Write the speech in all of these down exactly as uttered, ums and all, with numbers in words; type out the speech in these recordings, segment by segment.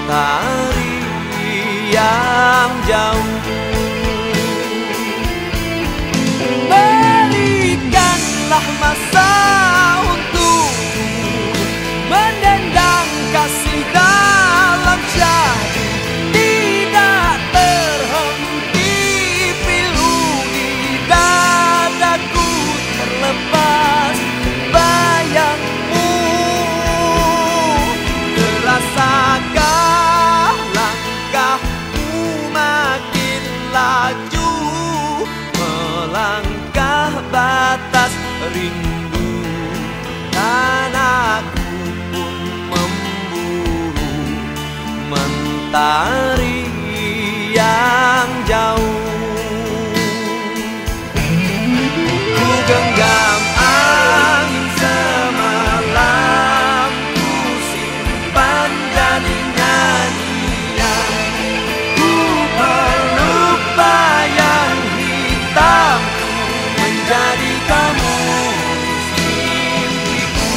mentari yang jauh. Berikanlah masa untuk mendendang kasih dalam syahdu, tidak terhenti pilu di dadaku, terlepas bayangmu. Terasakah langkahmu makin laju, melangkah batas rindu, dan aku pun memburu mentari yang jauh. Ku genggam angin semalam, ku simpan jadi nyanyian, ku peluk bayang hitam menjadi kamu mimpiku.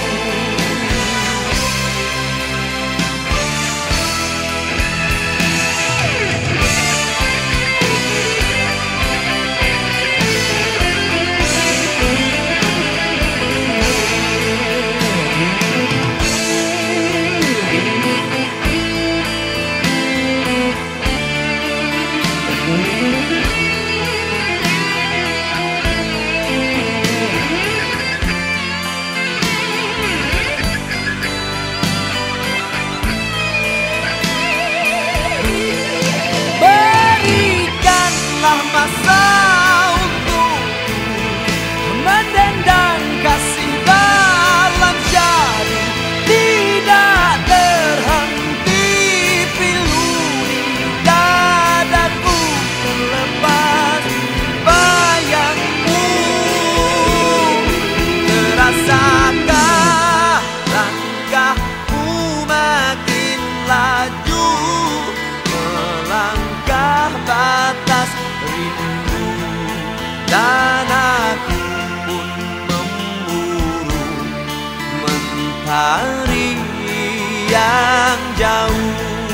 Berikanlah masa untuk mendendang kasih dalam syahdu, tidak terhenti pilu di dadaku, terlepas bayangmu. Terasakah langkahmu makin laju, melangkah batas rindu, dan aku pun memburu mentari yang jauh.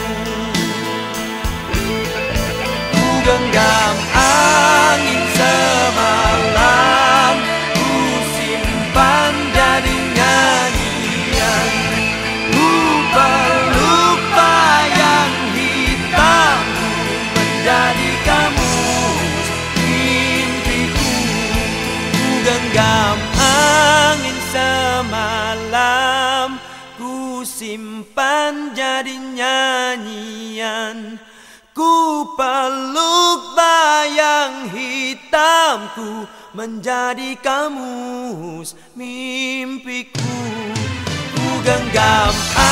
Ku genggam angin semalam, ku simpan jadi nyanyian, ku peluk bayang hitam menjadi kamu mimpiku. Ku genggam angin semalam, ku simpan jadi nyanyian, ku peluk bayang hitamku menjadi kamus mimpiku. Ku genggam